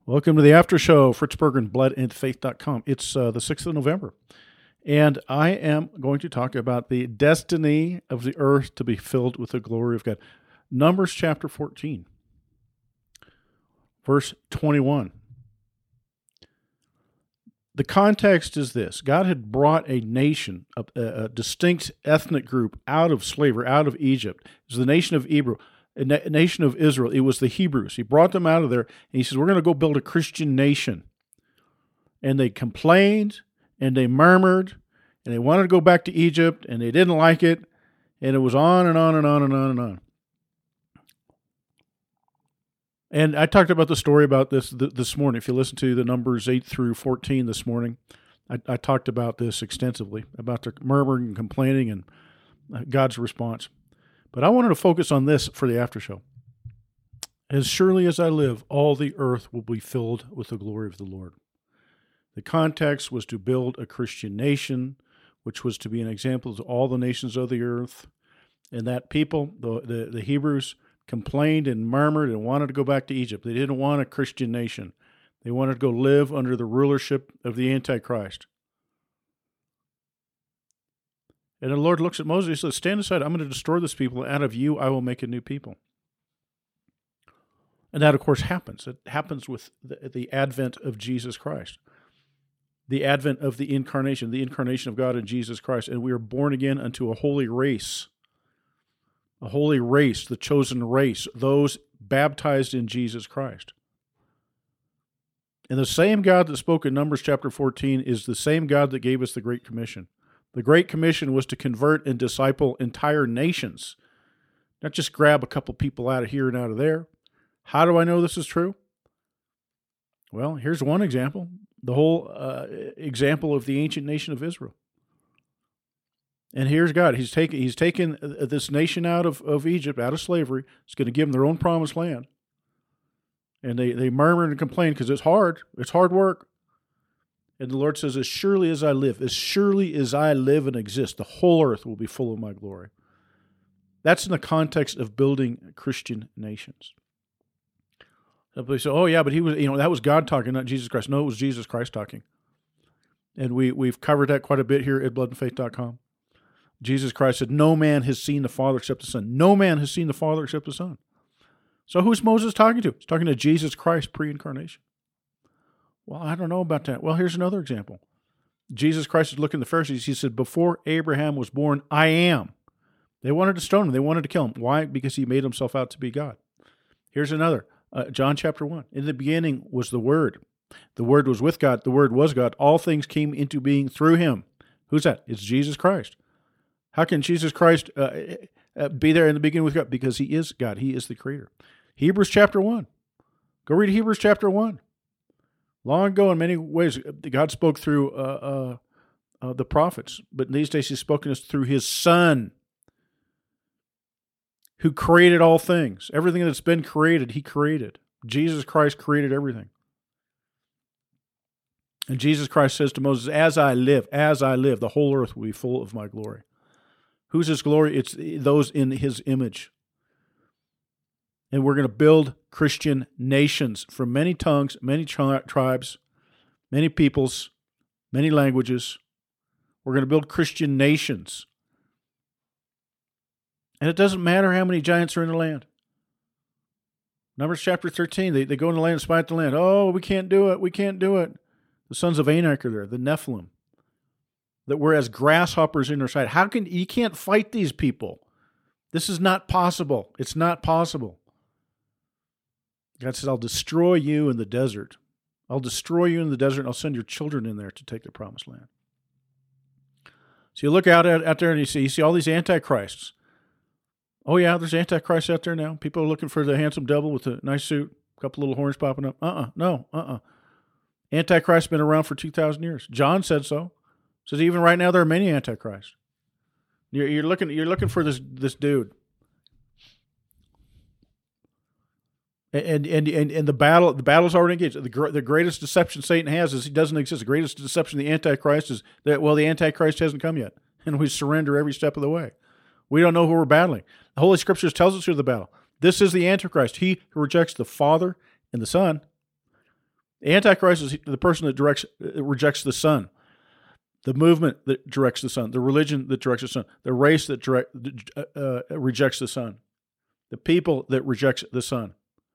Welcome to the after show, Fritz Berggren, bloodandfaith.com. It's the 6th of November, and I am going to talk about the destiny of the earth to be filled with the glory of God. Numbers chapter 14, verse 21. The context is this. God had brought a nation, a distinct ethnic group out of slavery, out of Egypt. It was the nation of Hebrew. A nation of Israel. It was the Hebrews. He brought them out of there, and he says, we're going to go build a Christian nation. And they complained, and they murmured, and they wanted to go back to Egypt, and they didn't like it, and it was on and on and on and on and on. And I talked about the story about this morning. If you listen to the Numbers 8 through 14 this morning, I talked about this extensively, about the murmuring and complaining and God's response. But I wanted to focus on this for the after show. As surely as I live, all the earth will be filled with the glory of the Lord. The context was to build a Christian nation, which was to be an example to all the nations of the earth. And that people, the Hebrews, complained and murmured and wanted to go back to Egypt. They didn't want a Christian nation. They wanted to go live under the rulership of the Antichrist. And the Lord looks at Moses and says, stand aside, I'm going to destroy this people, and out of you I will make a new people. And that, of course, happens. It happens with the advent of Jesus Christ, the advent of the incarnation of God in Jesus Christ. And we are born again unto a holy race, the chosen race, those baptized in Jesus Christ. And the same God that spoke in Numbers chapter 14 is the same God that gave us the Great Commission. The Great Commission was to convert and disciple entire nations, not just grab a couple people out of here and out of there. How do I know this is true? Well, here's one example, the whole example of the ancient nation of Israel. And here's God. He's taken this nation out of Egypt, out of slavery. He's going to give them their own promised land. And they murmur and complain because it's hard. It's hard work. And the Lord says, as surely as I live and exist, the whole earth will be full of my glory. That's in the context of building Christian nations. Somebody say, oh yeah, but that was God talking, not Jesus Christ. No, it was Jesus Christ talking. And we've covered that quite a bit here at bloodandfaith.com. Jesus Christ said, no man has seen the Father except the Son. No man has seen the Father except the Son. So who's Moses talking to? He's talking to Jesus Christ pre-incarnation. Well, I don't know about that. Well, here's another example. Jesus Christ is looking at the Pharisees. He said, before Abraham was born, I am. They wanted to stone him. They wanted to kill him. Why? Because he made himself out to be God. Here's another. John chapter 1. In the beginning was the Word. The Word was with God. The Word was God. All things came into being through him. Who's that? It's Jesus Christ. How can Jesus Christ be there in the beginning with God? Because he is God. He is the Creator. Hebrews chapter 1. Go read Hebrews chapter 1. Long ago, in many ways, God spoke through the prophets, but in these days he's spoken to us through his Son, who created all things. Everything that's been created, he created. Jesus Christ created everything. And Jesus Christ says to Moses, as I live, the whole earth will be full of my glory. Who's his glory? It's those in his image. And we're going to build Christian nations from many tongues, many tribes, many peoples, many languages. We're going to build Christian nations. And it doesn't matter how many giants are in the land. Numbers chapter 13, they go in the land and spy out the land. Oh, we can't do it. The sons of Anak are there, the Nephilim, that were as grasshoppers in their sight. You can't fight these people. This is not possible. It's not possible. God says, I'll destroy you in the desert. I'll I'll send your children in there to take the promised land. So you look out there and you see all these antichrists. Oh yeah, there's antichrists out there now. People are looking for the handsome devil with a nice suit, a couple little horns popping up. No. Antichrist's been around for 2,000 years. John said so. Says even right now there are many antichrists. You're looking for this dude. And the battle's already engaged. The greatest deception Satan has is he doesn't exist. The greatest deception of the Antichrist is that, the Antichrist hasn't come yet. And we surrender every step of the way. We don't know who we're battling. The Holy Scriptures tells us who the battle. This is the Antichrist, he who rejects the Father and the Son. The Antichrist is the person that rejects the Son, the movement that directs the Son, the religion that directs the Son, the race that rejects the Son, the people that rejects the Son.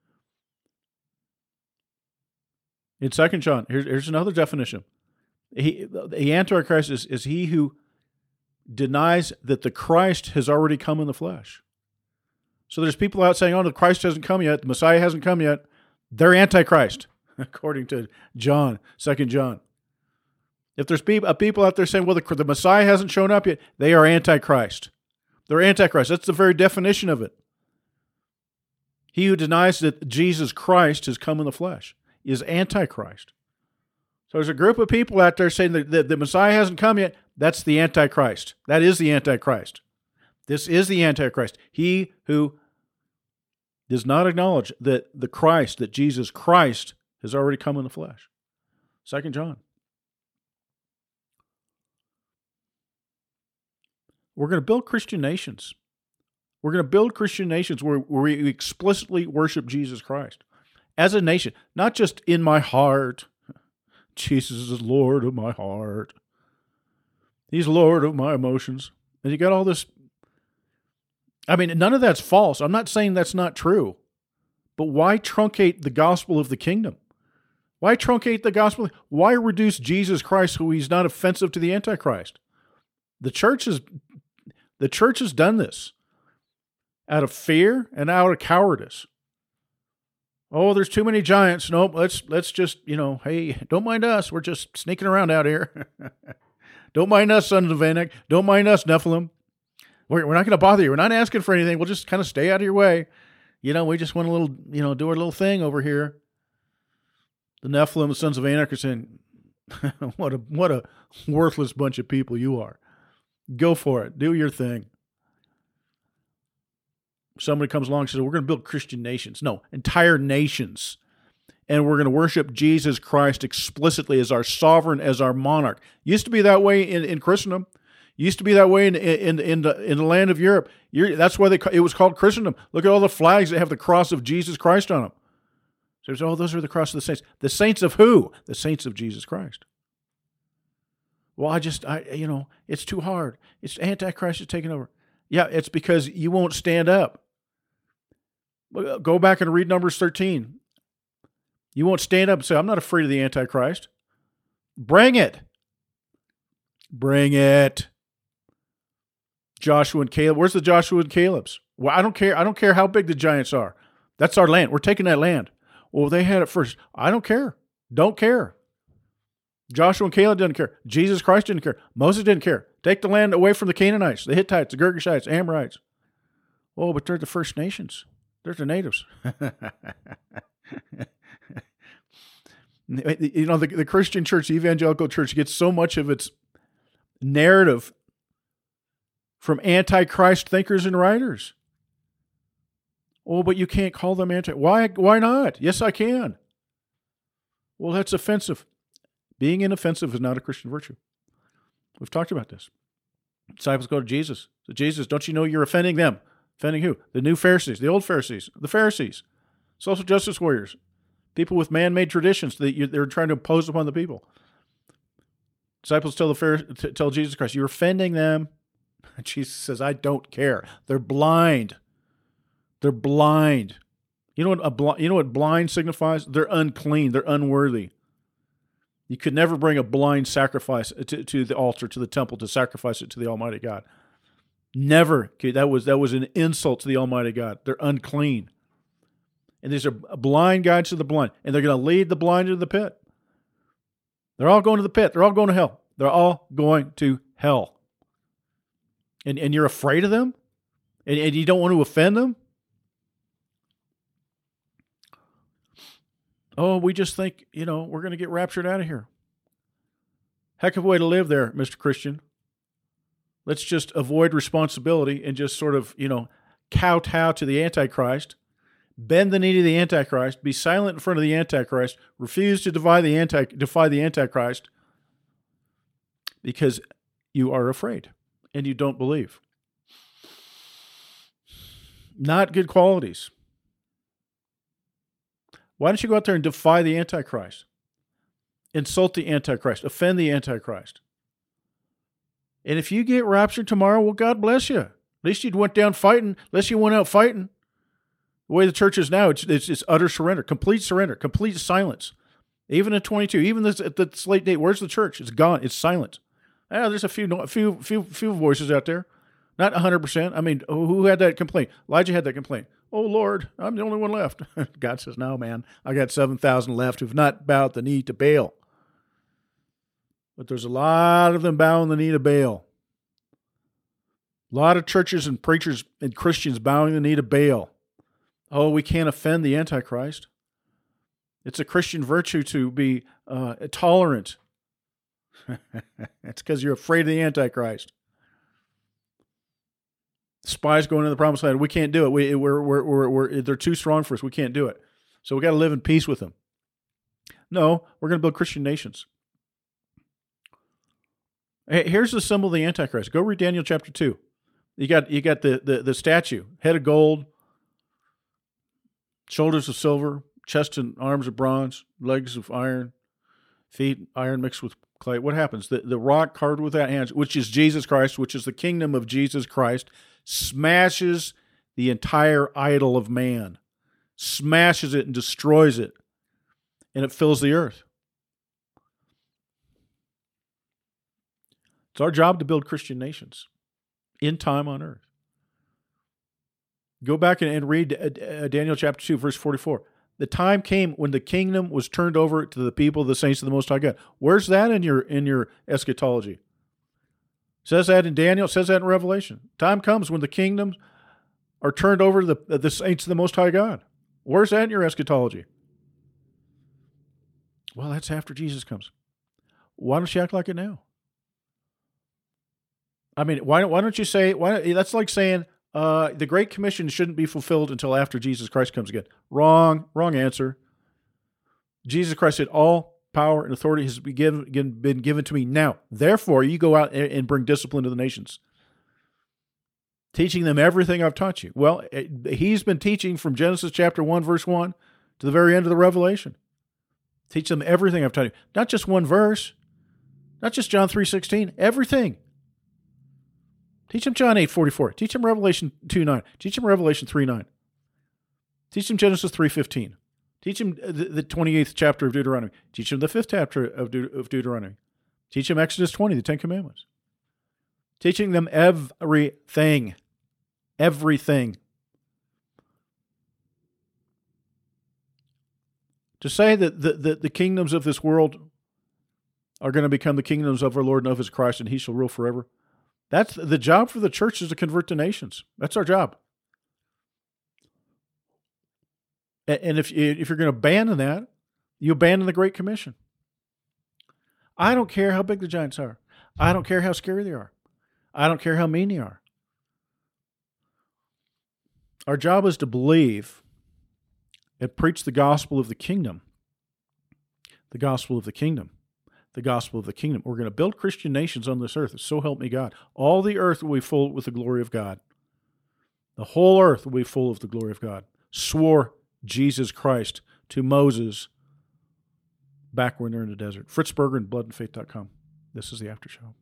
In 2 John, here's another definition. The Antichrist is he who denies that the Christ has already come in the flesh. So there's people out saying, oh, the Christ hasn't come yet, the Messiah hasn't come yet. They're Antichrist, according to John, 2 John. If there's people out there saying, well, the Messiah hasn't shown up yet, they are Antichrist. They're Antichrist. That's the very definition of it. He who denies that Jesus Christ has come in the flesh is Antichrist. So there's a group of people out there saying that the Messiah hasn't come yet. That's the Antichrist. That is the Antichrist. This is the Antichrist. He who does not acknowledge that the Christ, that Jesus Christ has already come in the flesh. 2 John. We're going to build Christian nations. We're going to build Christian nations where we explicitly worship Jesus Christ as a nation, not just in my heart. Jesus is Lord of my heart. He's Lord of my emotions. And you got all this. I mean, none of that's false. I'm not saying that's not true. But why truncate the gospel of the kingdom? Why truncate the gospel? Why reduce Jesus Christ so he's not offensive to the Antichrist? The church has done this out of fear and out of cowardice. Oh, there's too many giants. Nope, let's just, hey, don't mind us. We're just sneaking around out here. Don't mind us, sons of Anak. Don't mind us, Nephilim. We're not going to bother you. We're not asking for anything. We'll just kind of stay out of your way. We just want a little, do our little thing over here. The Nephilim, the sons of Anak, are saying, what a worthless bunch of people you are. Go for it. Do your thing. Somebody comes along and says, we're going to build Christian nations. No, entire nations. And we're going to worship Jesus Christ explicitly as our sovereign, as our monarch. Used to be that way in Christendom. Used to be that way in the land of Europe. That's why it was called Christendom. Look at all the flags that have the cross of Jesus Christ on them. So those are the cross of the saints. The saints of who? The saints of Jesus Christ. Well, it's too hard. It's Antichrist is taking over. Yeah, it's because you won't stand up. Go back and read Numbers 13. You won't stand up and say, I'm not afraid of the Antichrist. Bring it. Bring it. Joshua and Caleb. Where's the Joshua and Caleb's? Well, I don't care. I don't care how big the giants are. That's our land. We're taking that land. Well, they had it first. I don't care. Don't care. Joshua and Caleb didn't care. Jesus Christ didn't care. Moses didn't care. Take the land away from the Canaanites, the Hittites, the Girgashites, Amorites. Oh, but they're the First Nations. They're the natives. The Christian church, the evangelical church, gets so much of its narrative from Antichrist thinkers and writers. Oh, but you can't call them Why not? Yes, I can. Well, that's offensive. Being inoffensive is not a Christian virtue. We've talked about this. Disciples go to Jesus. So Jesus, don't you know you're offending them? Offending who? The new Pharisees, the old Pharisees, the Pharisees, social justice warriors, people with man-made traditions that they're trying to impose upon the people. Disciples tell Jesus Christ, you're offending them. And Jesus says, I don't care. They're blind. They're blind. You know what blind signifies? They're unclean. They're unworthy. You could never bring a blind sacrifice to the altar, to the temple, to sacrifice it to the Almighty God. Never. Okay, that was an insult to the Almighty God. They're unclean. And these are blind guides to the blind. And they're going to lead the blind into the pit. They're all going to the pit. They're all going to hell. They're all going to hell. And you're afraid of them? And you don't want to offend them? Oh, we just think, we're going to get raptured out of here. Heck of a way to live there, Mr. Christian. Let's just avoid responsibility and just sort of, kowtow to the Antichrist, bend the knee to the Antichrist, be silent in front of the Antichrist, refuse to defy the Antichrist because you are afraid and you don't believe. Not good qualities. Why don't you go out there and defy the Antichrist? insult the Antichrist, offend the Antichrist. And if you get raptured tomorrow, well, God bless you. At least you went down fighting, unless you went out fighting. The way the church is now, it's utter surrender, complete silence. Even in 22, even at this late date, where's the church? It's gone. It's silent. There's a few voices out there. Not 100%. I mean, who had that complaint? Elijah had that complaint. Oh, Lord, I'm the only one left. God says, no, man, I got 7,000 left who've not bowed the knee to Baal. But there's a lot of them bowing the knee to Baal. A lot of churches and preachers and Christians bowing the knee to Baal. Oh, we can't offend the Antichrist. It's a Christian virtue to be tolerant. It's because you're afraid of the Antichrist. Spies going into the promised land. We can't do it. They're too strong for us. We can't do it. So we got to live in peace with them. No, we're going to build Christian nations. Hey, here's the symbol of the Antichrist. Go read Daniel chapter 2. You got the statue, head of gold, shoulders of silver, chest and arms of bronze, legs of iron, feet iron mixed with clay. What happens? The rock carved with that hand, which is Jesus Christ, which is the kingdom of Jesus Christ, smashes the entire idol of man, smashes it and destroys it, and it fills the earth. It's our job to build Christian nations in time on earth. Go back and read Daniel chapter 2, verse 44. The time came when the kingdom was turned over to the people of the saints of the Most High God. Where's that in your eschatology? It says that in Daniel. It says that in Revelation. Time comes when the kingdoms are turned over to the saints of the Most High God. Where's that in your eschatology? Well, that's after Jesus comes. Why don't you act like it now? I mean, why don't you say, that's like saying the Great Commission shouldn't be fulfilled until after Jesus Christ comes again. Wrong answer. Jesus Christ said, all power and authority has been given to me now. Therefore, you go out and bring discipline to the nations, teaching them everything I've taught you. Well, he's been teaching from Genesis chapter 1, verse 1 to the very end of the Revelation. Teach them everything I've taught you. Not just one verse, not just John 3:16, everything. Teach them John 8:44. Teach them Revelation 2:9. Teach them Revelation 3:9. Teach them Genesis 3:15. Teach them the 28th chapter of Deuteronomy. Teach them the 5th chapter of Deuteronomy. Teach them Exodus 20, the 10 Commandments. Teaching them everything. Everything. To say that the kingdoms of this world are going to become the kingdoms of our Lord and of his Christ, and he shall rule forever. That's the job for the church, is to convert the nations. That's our job. And if you're going to abandon that, you abandon the Great Commission. I don't care how big the giants are. I don't care how scary they are. I don't care how mean they are. Our job is to believe and preach the gospel of the kingdom. The gospel of the kingdom. The gospel of the kingdom. We're going to build Christian nations on this earth. So help me God. All the earth will be full with the glory of God. The whole earth will be full of the glory of God. Swore Jesus Christ to Moses back when they're in the desert. Fritz Berger and bloodandfaith.com. This is the After Show.